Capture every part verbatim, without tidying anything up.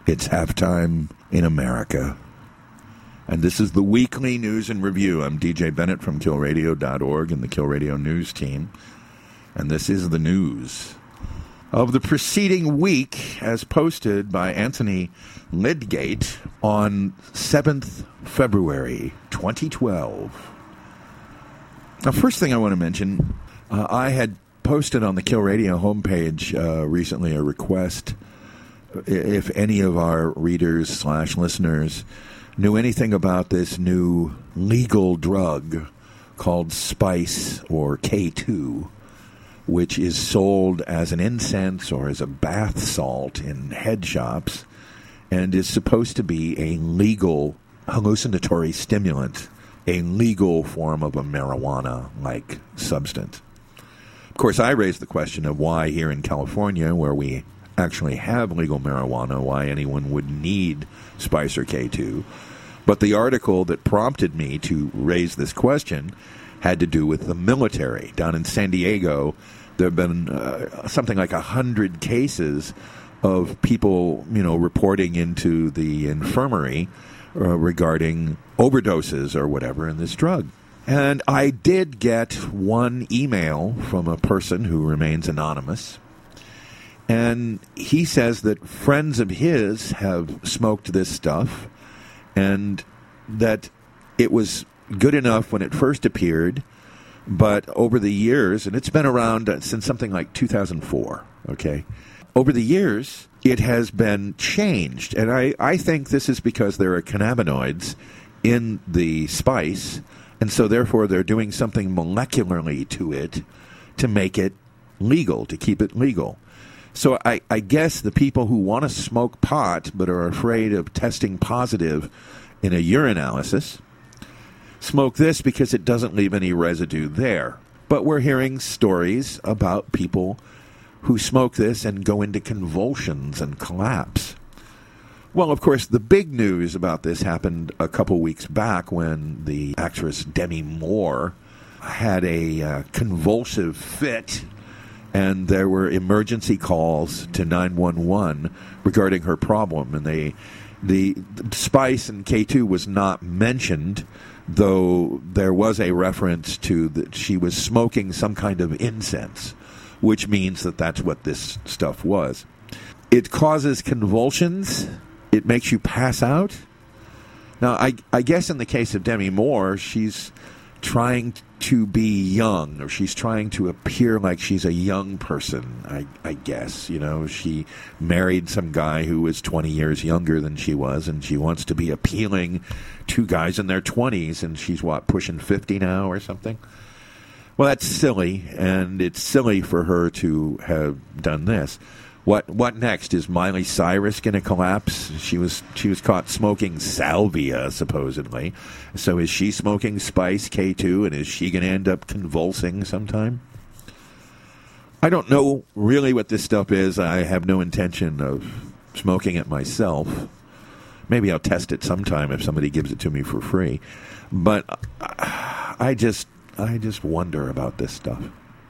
It's halftime in America. And this is the weekly news and review. I'm D J Bennett from Kill Radio dot org and the Kill Radio News team. And this is the news of the preceding week as posted by Anthony Lydgate on seventh of February, twenty twelve. Now, first thing I want to mention, uh, I had posted on the Kill Radio homepage uh, recently a request if any of our readers slash listeners knew anything about this new legal drug called Spice, or K two, which is sold as an incense or as a bath salt in head shops and is supposed to be a legal hallucinatory stimulant, a legal form of a marijuana-like substance. Of course, I raised the question of why here in California, where we actually have legal marijuana, why anyone would need Spice or K two. But the article that prompted me to raise this question had to do with the military. Down in San Diego, there have been uh, something like a hundred cases of people, you know, reporting into the infirmary uh, regarding overdoses or whatever in this drug. And I did get one email from a person who remains anonymous. And he says that friends of his have smoked this stuff and that it was good enough when it first appeared, but over the years, and it's been around since something like two thousand four, okay? Over the years, it has been changed. And I, I think this is because there are cannabinoids in the spice, and so therefore they're doing something molecularly to it to make it legal, to keep it legal. So I, I guess the people who want to smoke pot but are afraid of testing positive in a urinalysis smoke this because it doesn't leave any residue there. But we're hearing stories about people who smoke this and go into convulsions and collapse. Well, of course, the big news about this happened a couple weeks back when the actress Demi Moore had a uh, convulsive fit, and there were emergency calls to nine one one regarding her problem. And they, the, the Spice and K two was not mentioned, though there was a reference to that she was smoking some kind of incense, which means that that's what this stuff was. It causes convulsions. It makes you pass out. Now, I, I guess in the case of Demi Moore, she's trying to be young, or she's trying to appear like she's a young person, I, I guess. You know, she married some guy who was twenty years younger than she was, and she wants to be appealing to guys in their twenties, and she's, what, pushing fifty now or something? Well, that's silly, and it's silly for her to have done this. What what next? Is Miley Cyrus going to collapse? She was she was caught smoking salvia, supposedly. So is she smoking Spice K two, and is she going to end up convulsing sometime? I don't know really what this stuff is. I have no intention of smoking it myself. Maybe I'll test it sometime if somebody gives it to me for free. But I just I just wonder about this stuff.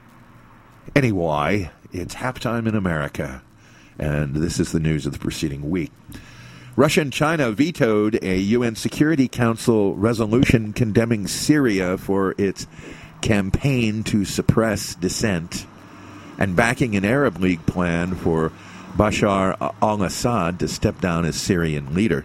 Anyway, it's halftime in America. And this is the news of the preceding week. Russia and China vetoed a U N Security Council resolution condemning Syria for its campaign to suppress dissent and backing an Arab League plan for Bashar al-Assad to step down as Syrian leader.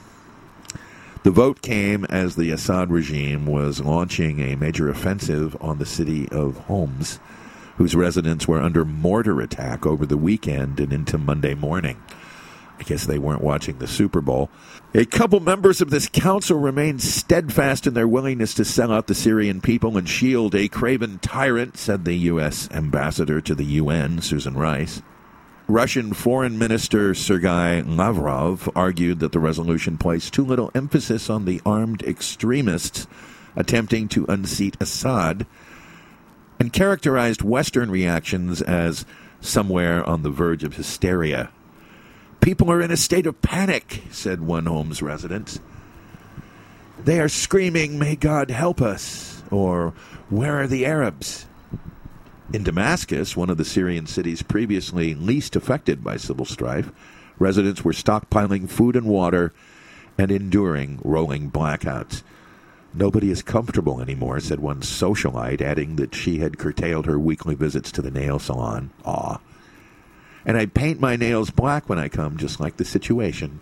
The vote came as the Assad regime was launching a major offensive on the city of Homs, whose residents were under mortar attack over the weekend and into Monday morning. I guess they weren't watching the Super Bowl. A couple members of this council remained steadfast in their willingness to sell out the Syrian people and shield a craven tyrant, said the U S ambassador to the U N, Susan Rice. Russian Foreign Minister Sergei Lavrov argued that the resolution placed too little emphasis on the armed extremists attempting to unseat Assad, and characterized Western reactions as somewhere on the verge of hysteria. People are in a state of panic, said one Homs resident. They are screaming, "May God help us," or "Where are the Arabs?" In Damascus, one of the Syrian cities previously least affected by civil strife, Residents were stockpiling food and water and enduring rolling blackouts. Nobody is comfortable anymore, said one socialite, adding that she had curtailed her weekly visits to the nail salon. Aw. And I paint my nails black when I come, just like the situation.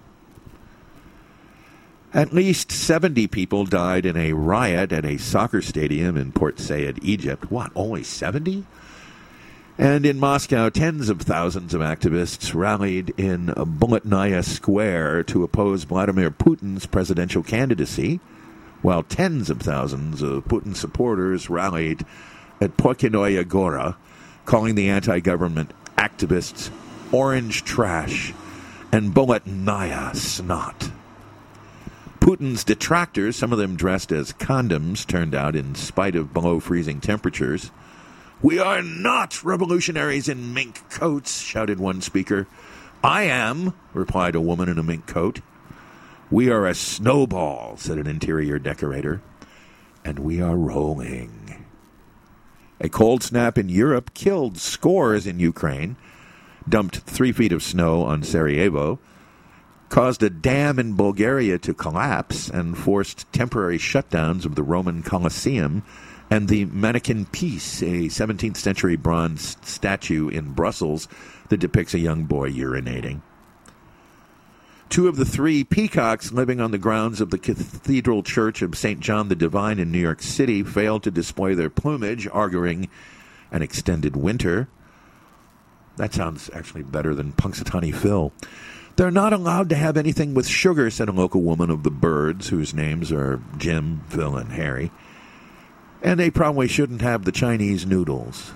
At least seventy people died in a riot at a soccer stadium in Port Said, Egypt. What, only seventy? And in Moscow, tens of thousands of activists rallied in Buletnaya Square to oppose Vladimir Putin's presidential candidacy, while tens of thousands of Putin supporters rallied at Pokynoya Gora, calling the anti-government activists orange trash and Buletnaya snot. Putin's detractors, some of them dressed as condoms, turned out in spite of below-freezing temperatures. "We are not revolutionaries in mink coats," shouted one speaker. "I am," replied a woman in a mink coat. "We are a snowball," said an interior decorator. "And we are rolling." A cold snap in Europe killed scores in Ukraine, dumped three feet of snow on Sarajevo, caused a dam in Bulgaria to collapse, and forced temporary shutdowns of the Roman Colosseum and the Mannequin Peace, a seventeenth century bronze statue in Brussels that depicts a young boy urinating. Two of the three peacocks living on the grounds of the Cathedral Church of Saint John the Divine in New York City failed to display their plumage, arguing an extended winter. That sounds actually better than Punxsutawney Phil. "They're not allowed to have anything with sugar," said a local woman of the birds, whose names are Jim, Phil, and Harry. "And they probably shouldn't have the Chinese noodles."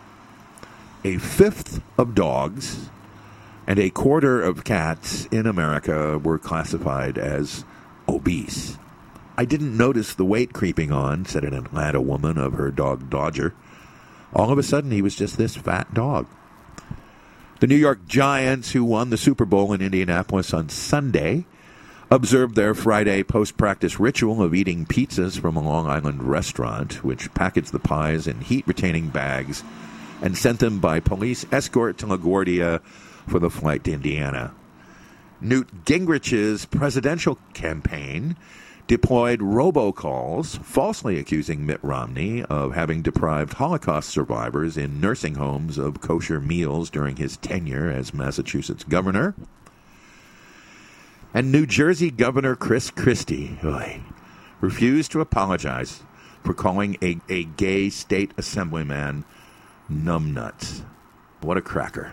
A fifth of dogs and a quarter of cats in America were classified as obese. "I didn't notice the weight creeping on," said an Atlanta woman of her dog Dodger. "All of a sudden, he was just this fat dog." The New York Giants, who won the Super Bowl in Indianapolis on Sunday, observed their Friday post-practice ritual of eating pizzas from a Long Island restaurant, which packaged the pies in heat-retaining bags and sent them by police escort to LaGuardia for the flight to Indiana. Newt Gingrich's presidential campaign deployed robocalls, falsely accusing Mitt Romney of having deprived Holocaust survivors in nursing homes of kosher meals during his tenure as Massachusetts governor. And New Jersey Governor Chris Christie oy, refused to apologize for calling a, a gay state assemblyman numbnuts. What a cracker.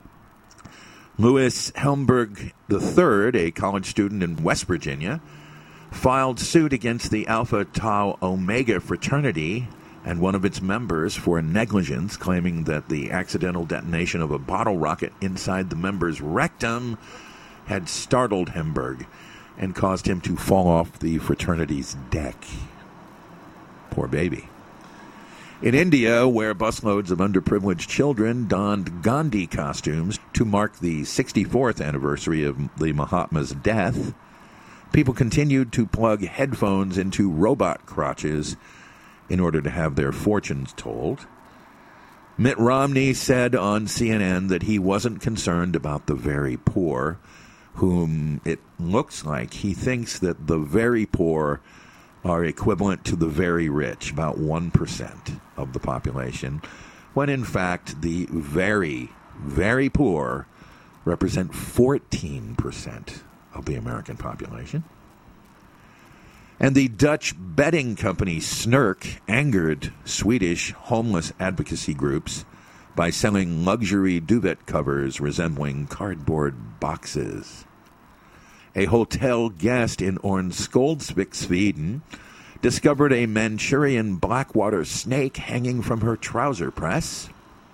Louis Helmberg the third, a college student in West Virginia, filed suit against the Alpha Tau Omega fraternity and one of its members for negligence, claiming that the accidental detonation of a bottle rocket inside the member's rectum had startled Helmberg and caused him to fall off the fraternity's deck. Poor baby. In India, where busloads of underprivileged children donned Gandhi costumes to mark the sixty-fourth anniversary of the Mahatma's death, people continued to plug headphones into robot crotches in order to have their fortunes told. Mitt Romney said on C N N that he wasn't concerned about the very poor, whom it looks like he thinks that the very poor are equivalent to the very rich, about one percent of the population, when in fact the very, very poor represent fourteen percent of the American population. And the Dutch betting company Snurk angered Swedish homeless advocacy groups by selling luxury duvet covers resembling cardboard boxes. A hotel guest in Örnsköldsvik, Sweden, discovered a Manchurian blackwater snake hanging from her trouser press.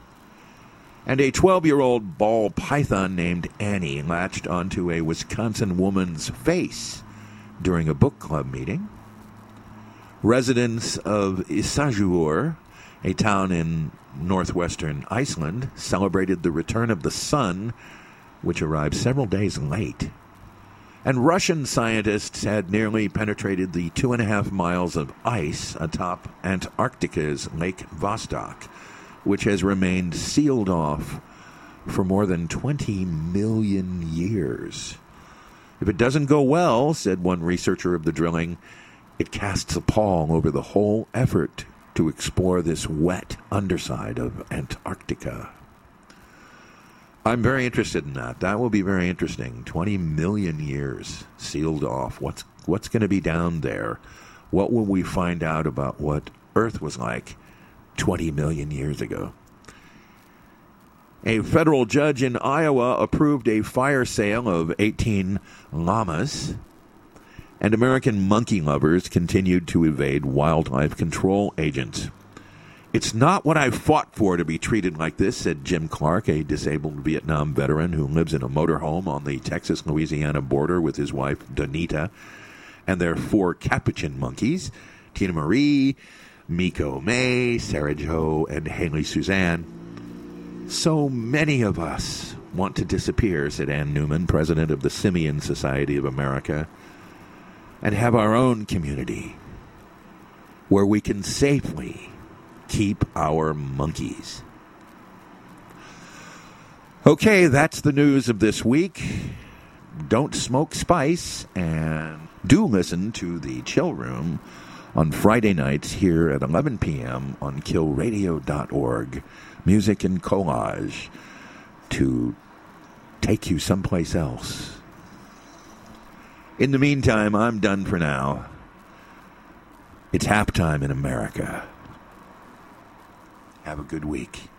And a twelve-year-old ball python named Annie latched onto a Wisconsin woman's face during a book club meeting. Residents of Issagjur, a town in northwestern Iceland, celebrated the return of the sun, which arrived several days late. And Russian scientists had nearly penetrated the two and a half miles of ice atop Antarctica's Lake Vostok, which has remained sealed off for more than twenty million years. If it doesn't go well, said one researcher of the drilling, it casts a pall over the whole effort to explore this wet underside of Antarctica. I'm very interested in that. That will be very interesting. twenty million years sealed off. What's what's going to be down there? What will we find out about what Earth was like twenty million years ago? A federal judge in Iowa approved a fire sale of eighteen llamas, and American monkey lovers continued to evade wildlife control agents. It's not what I fought for to be treated like this, said Jim Clark, a disabled Vietnam veteran who lives in a motorhome on the Texas-Louisiana border with his wife, Donita, and their four capuchin monkeys, Tina Marie, Miko May, Sarah Jo, and Haley Suzanne. So many of us want to disappear, said Ann Newman, president of the Simian Society of America, and have our own community where we can safely keep our monkeys. Okay, that's the news of this week. Don't smoke spice, and do listen to the Chill Room on Friday nights here at eleven p.m. on kill radio dot org. Music and collage to take you someplace else. In the meantime, I'm done for now. It's halftime in America. Have a good week.